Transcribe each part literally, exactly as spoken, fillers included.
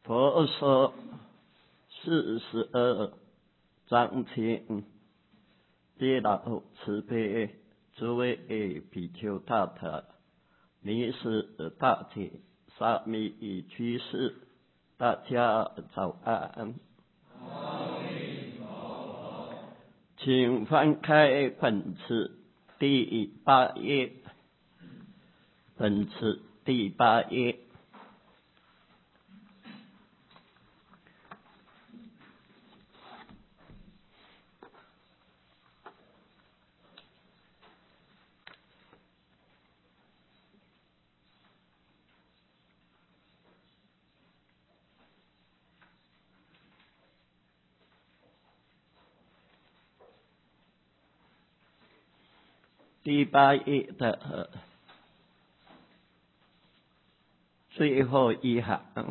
佛说四十二章经，地老慈悲，诸位比丘大德，尼是大姐沙弥居士，大家早安。请翻开本次第八页，本次第八页。第八页的最后一行，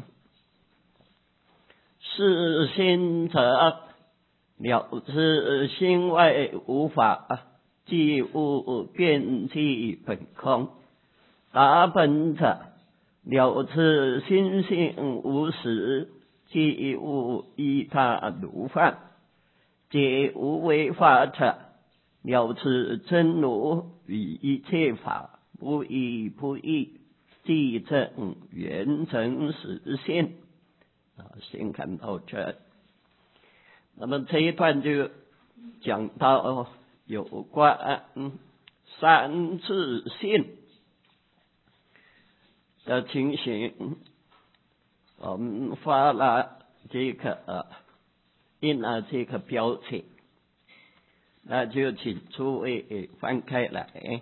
是心者，了知心外无法，即无遍计本空；达本者，了知心性无实，即无依他如幻；皆无为法者，了知真如与一切法不异不异，即证圆成实现。啊，先看到这。那么这一段就讲到有关三自性的情形。我们发了这个印了这个标题，那就请诸位翻开来。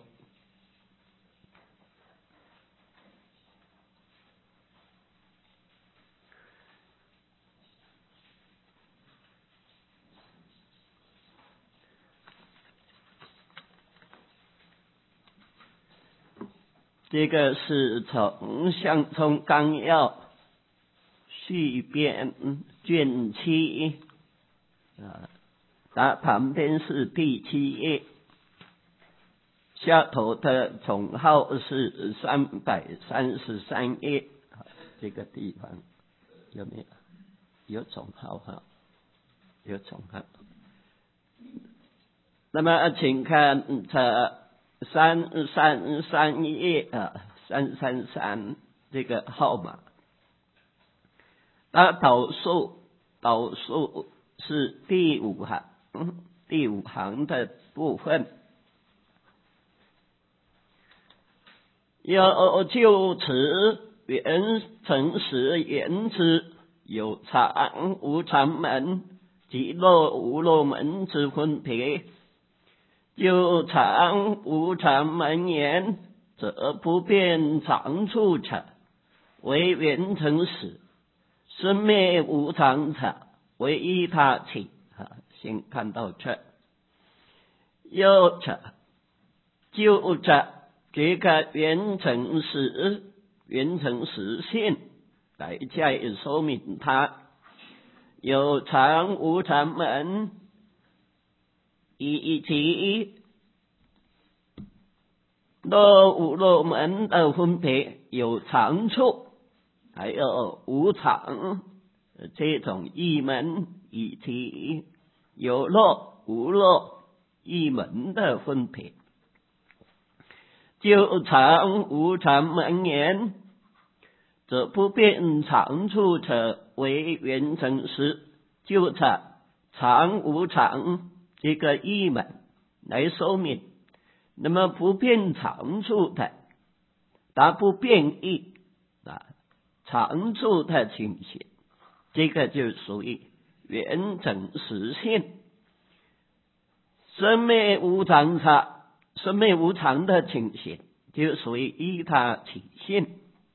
这个是从相冲纲要续编卷七啊，它旁边是第七页，下头的总号是三百三十三页，这个地方有没有？有总号哈，有总号。那么请看这三三三页啊，三三三这个号码。那导数导数是第五行，第五行的部分。有就此圆成实言之，有常无常门及落无落门之分别。就常无常门言，则不变常处者，为圆成实；生灭无常者，为依他起。啊，先看到这。又者，就着这个圆成实，圆成实性来加以说明它。有常无常门，以及落无落门的分别，有常处，还有无常这种异门，以及有落无落异门的分别。就常无常门言，则不变常处者，为圆成实。就着常无常这个异门来说明，那么不变常处的，它不变异啊，常处的情形，这个就属于圆成实性。生灭无常者，生灭无常的情形，就属于依他起性。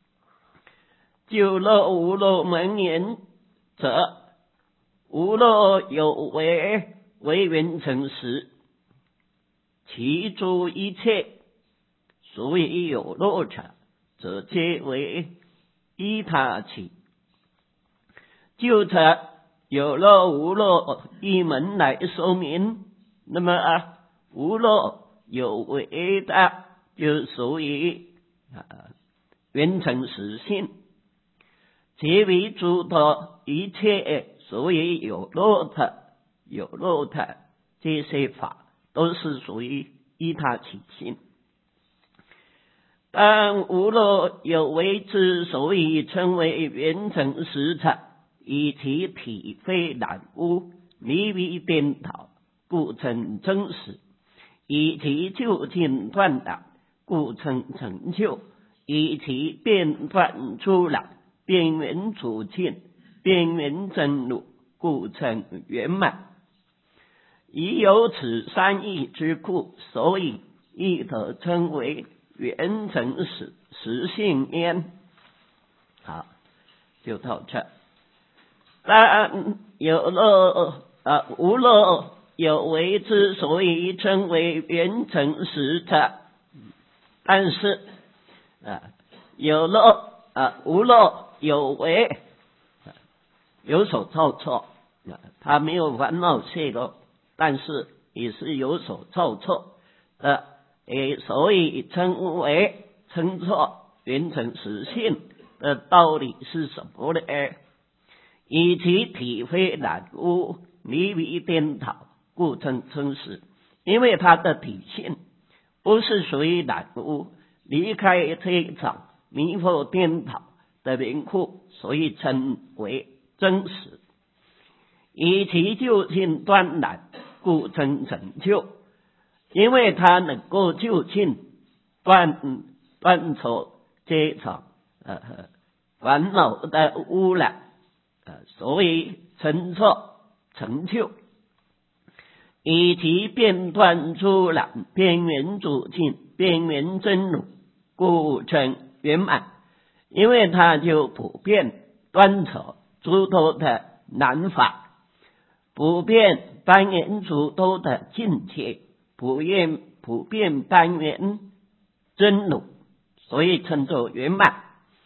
就落无落门言者，无落有为，为圆成实。其诸一切，所以有落者，则皆为依他起。就着有落无落一门来说明，那么啊，无落有为的，就属于啊圆成实性。 其为诸多一切所以有漏的、有漏的这些法，都是属于依他起性。但无漏有为之所以称为圆成实者，以其体非染污，离为颠倒，故称真实；以其究竟断染，故称成就；以其变断出染，边缘除尽，边缘真如，故称圆满。已有此三义之故，所以亦得称为圆成实实性焉。好，就到这。但有漏啊无漏有为之所以称为圆成实者，但是啊有漏啊无漏有为有所造错，他没有烦恼泄露，但是也是有所造错的，诶，所以称为称作圆成实性的道理是什么呢？以其体非染污，离为颠倒，故称真实。因为它的体性不是属于染污，离开这种迷惑颠倒的缘故，所以称为真实。以其究竟断染，故称成就。因为它能够究竟断断除这种呃烦恼的污染，呃，所以称作成就。以其变断出染，边缘除尽，边缘真如，故称圆满。因为它就普遍断除诸多的难法，普遍单元诸多的境界，普遍普遍单元真如，所以称作圆满。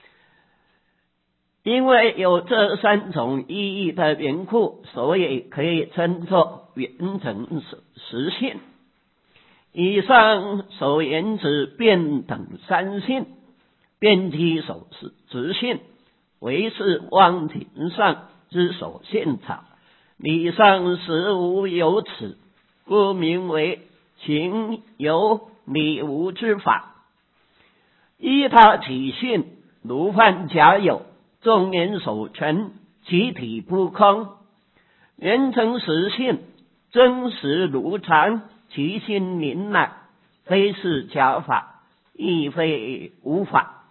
因为有这三种意义的缘故，所以可以称作圆成实性。以上所言之变等三性，遍机所执性，为是妄体上之所现场，理上实无有此，故名为情有理无之法。依他起性，如幻假有，众言所成，其体不空。圆成实性，真实如常，其心明朗，非是假法，亦非无法。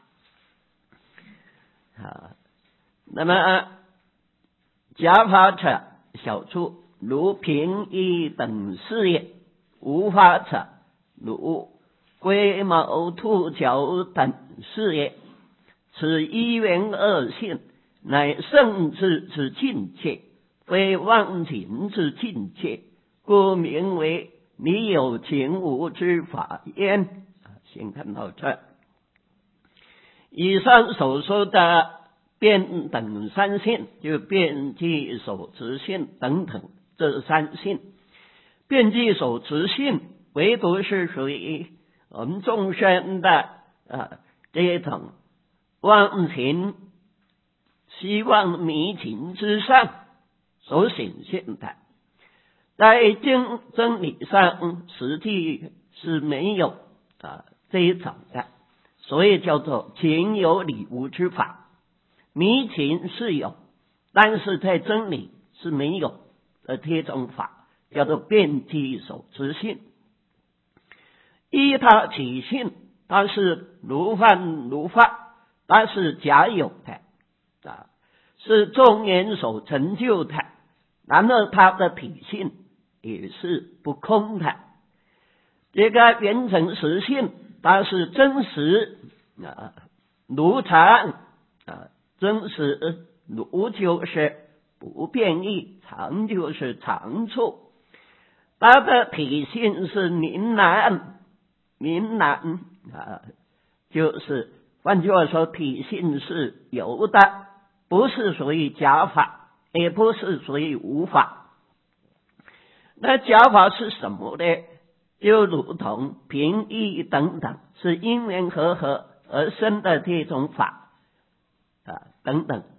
啊，那么假法者小处，如平易等事也；无法者，如龟毛兔角等事也。此一元二性，乃圣智之境界，非妄情之境界，故名为你有情无之法焉。先看到这。以上所说的变等三性，就遍机所执性等等这三性。遍机所执性唯独是属于我们众生的呃这种妄情希望迷情之上所显现的，在经真理上实际是没有啊这一种的，所以叫做情有理无之法。迷情是有，但是在真理是没有的这种法，叫做遍机所执性。依他起性，它是如幻如法，它是假有的啊，是众言所成就的，然后它的体性也是不空的。这个圆成实性，它是真实啊如常啊，真实如就是不变异，常就是常处。它的体性是明朗，明朗啊，就是换句话说，体性是有的，不是属于假法，也不是属于无法。那假法是什么呢？就如同平易等等，是因缘和合而生的这种法啊，等等，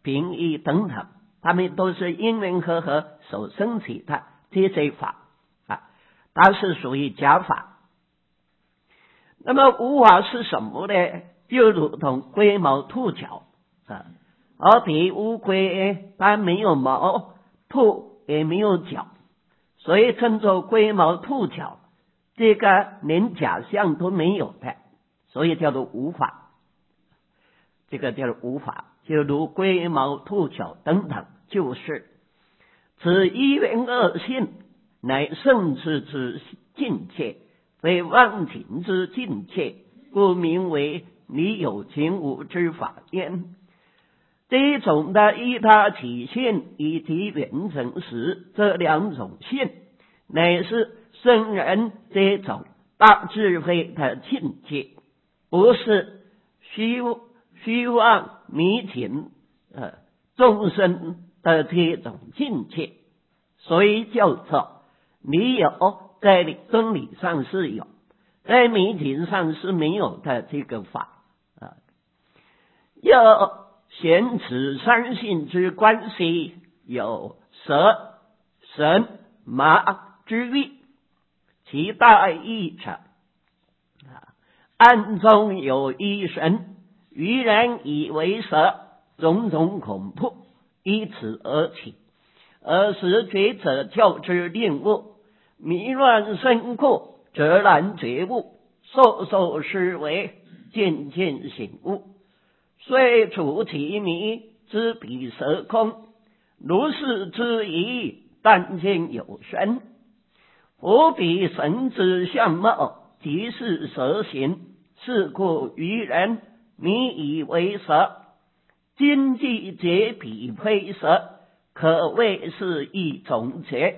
平易等等，他们都是因缘和合所升起的这些法啊，它是属于假法。那么无法是什么呢？就如同龟毛兔角啊，而比乌龟它没有毛，兔也没有角，所以称作龟毛兔角，这个连假象都没有的，所以叫做无法。这个叫做无法，就如龟毛兔角等等，就是此一元二性，乃圣智之境界，非妄情之境界，故名为离有情无之法焉。这种的依他起现以及缘成实，这两种现，乃是圣人这种大智慧的境界，不是虚虚妄迷情呃众生的这种境界，所以叫做离有，在真理上是有，在迷情上是没有的这个法啊。要显此三性之关系，有蛇、神、马之意，其大义者，暗中有一神，愚人以为蛇，种种恐怖依此而起，而使觉者教之令悟，迷乱深刻，则然觉悟，受受思维，渐渐醒悟，虽处其迷，知彼蛇空，如是之疑，但见有神。佛彼神之相貌，即是蛇形，是故愚人迷以为蛇，今既觉彼非蛇，可谓是一种觉。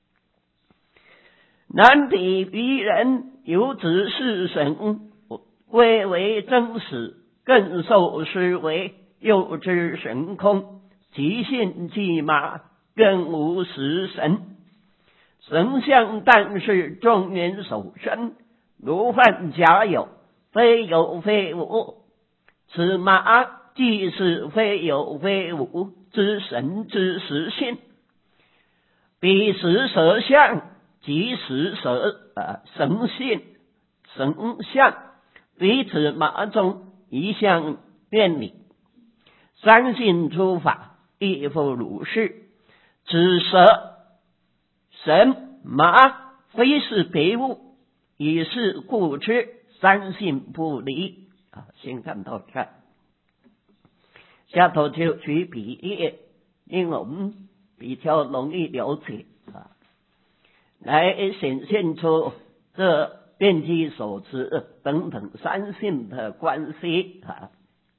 然彼愚人有指是神，归为真实，更受思维，又知神空，即现即马，更无实神。神相但是众人所生，如幻假有，非有非无。此马即是非有非无之神之实性，彼实蛇相，即实蛇、呃、神性神相，彼此马中一向变理。三性诸法亦复如是。此蛇神马非是别物，以是故知三性不离啊。先看到看，下头就举比喻，因为我们比较容易了解啊，来显现出这遍计所持等等三性的关系啊。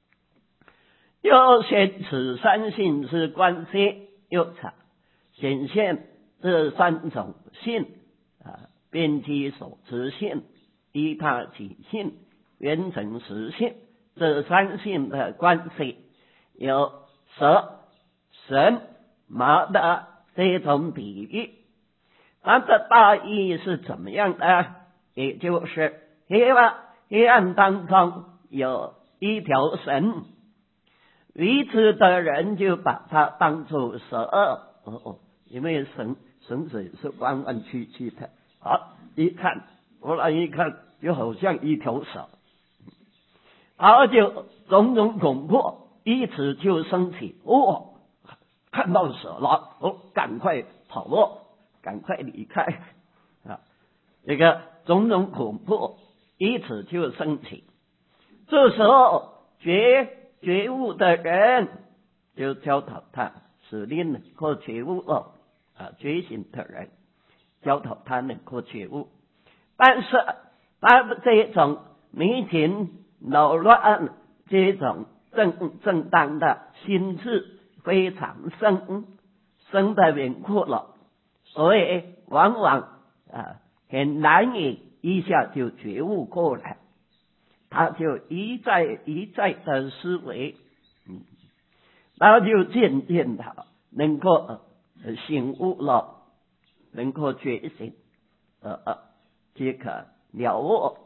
又显此三性之关系，又显现这三种性啊，遍计所持性、依他起性、缘成实性，这三性的关系，有蛇、神、马的这种比喻。它的大意是怎么样的？也就是黑暗黑暗当中有一条绳，愚痴的人就把它当作蛇，哦哦，因为绳绳子是弯弯曲曲的，好一看，忽然一看，就好像一条蛇，而就种种恐怖，因此就升起，哦，看到蛇了，哦，赶快跑落，赶快离开啊！这个种种恐怖，因此就升起。这时候觉觉悟的人就教导他，使令能够觉悟哦，啊，觉醒的人教导他能够觉悟。但是他的这种迷情扰乱，这种正正当的心智非常深深的缘故了，所以往往啊很难以一下就觉悟过来，他就一再一再的思维，嗯，然后就渐渐的能够、呃、醒悟了，能够觉醒，呃呃，即可了悟。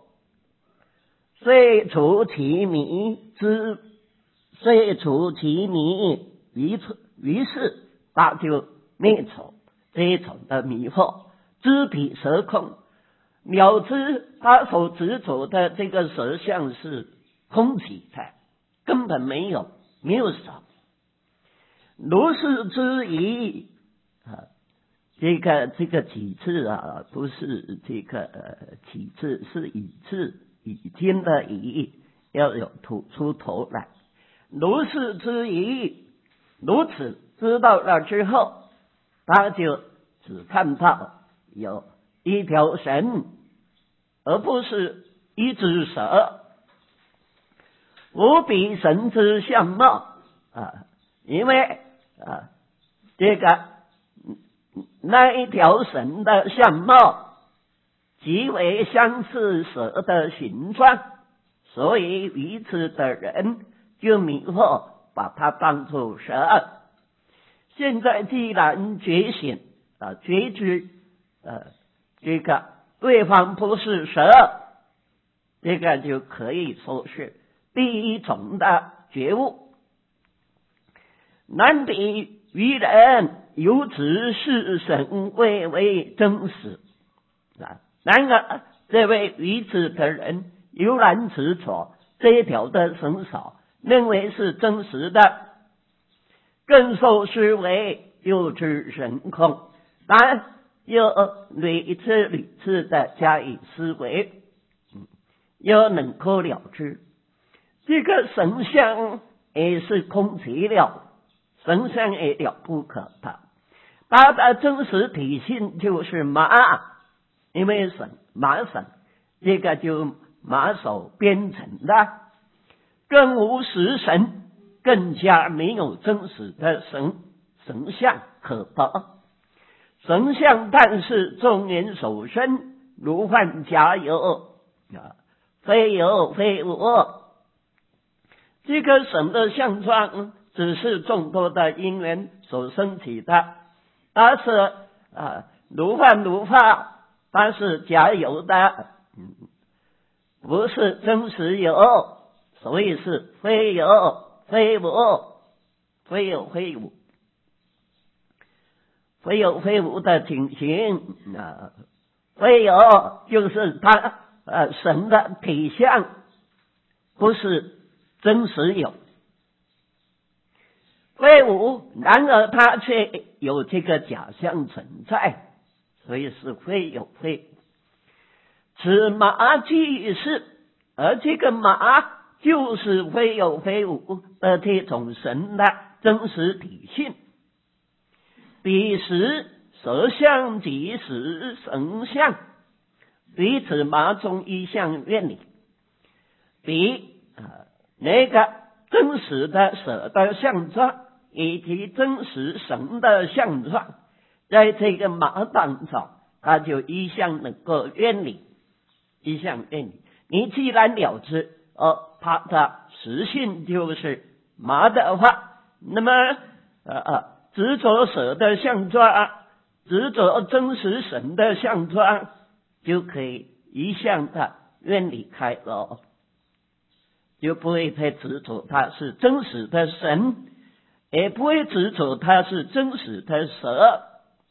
虽除其迷之，虽除其迷于是于是他就灭除这一种的迷惑，知体蛇空，了知他所执着的这个蛇相是空体的，根本没有没有少。如是之疑啊，这个这个几次啊，不是这个呃几次，是已次已经的已，要有吐出头来。如是之疑，如此知道了之后，他就只看到有一条绳，而不是一只蛇。无比神之相貌啊，因为啊，这个那一条绳的相貌极为相似蛇的形状，所以愚痴的人就迷惑，把它当作蛇。现在既然觉醒啊，觉知呃这个对方不是蛇，这个就可以说是第一种的觉悟。难比愚人有此是神谓为真实啊！然而这位愚痴的人悠然执着这一条的绳索，认为是真实的，更受思维又知神空，但又屡次屡次的加以思维，又能够了知这个神像也是空寂了，神像也了不可得，它的真实体性就是马，因为神马神这个就马首编成的，更无实神，更加没有真实的神神像可得。神像但是众人所生，如幻假有啊，非有非无。这个神的相状只是众多的因缘所生起的，它是啊如幻如化，它是假有的，不是真实有，所以是非有非无，非有非无，非有非无的情形啊。非有就是它呃神的体相不是真实有，非无，然而它却有这个假象存在，所以是非有非无。此马即是，而这个马就是非有非无的这种神的真实体性。彼时蛇相即是神相，彼此马中一相愿力，比啊那个真实的蛇的相状以及真实神的相状，在这个马当中，它就一向能够愿力，一向愿力。你既然了知哦，它的实性就是马的话，那么呃呃，执着蛇的相状，执着真实神的相状，就可以一向的愿离开了，就不会再执着它是真实的神，也不会执着它是真实的蛇。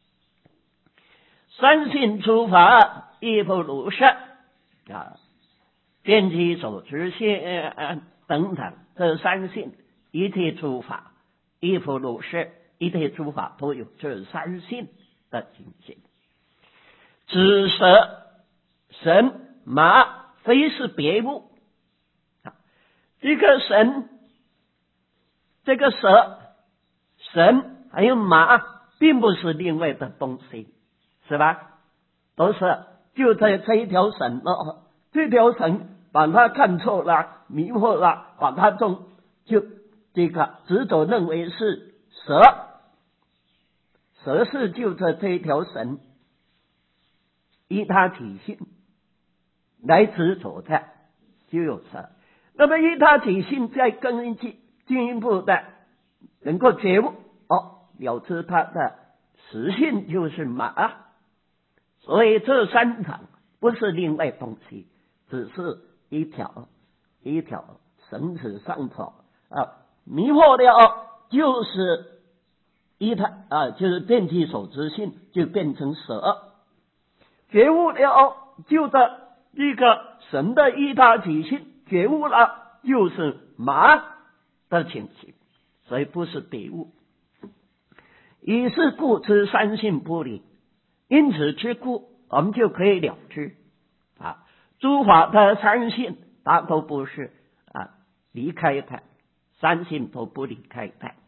三性出法亦不如是啊，见其所知性等等，这三性一切诸法亦不如是，一切诸法都有这三性的情形。此蛇神马非是别物，这个神这个蛇神还有马并不是另外的东西，是吧？都是就在这一条绳哦，这条绳把它看错了，迷惑了，把它中就这个执着认为是蛇，蛇是就着这一条绳依它体性来执着的，就有蛇。那么依它体性再更进进一步的能够觉悟哦，了知它的实性就是马，所以这三场不是另外东西，只是一条一条绳子上头啊，迷惑了就是一他啊，就是遍体所知性就变成蛇，觉悟了就的一个神的一大体性，觉悟了就是马的情形，所以不是别物。以是故知三性不离，因此之故我们就可以了知啊，诸法的三性它都不是啊离开它，三性都不离开它。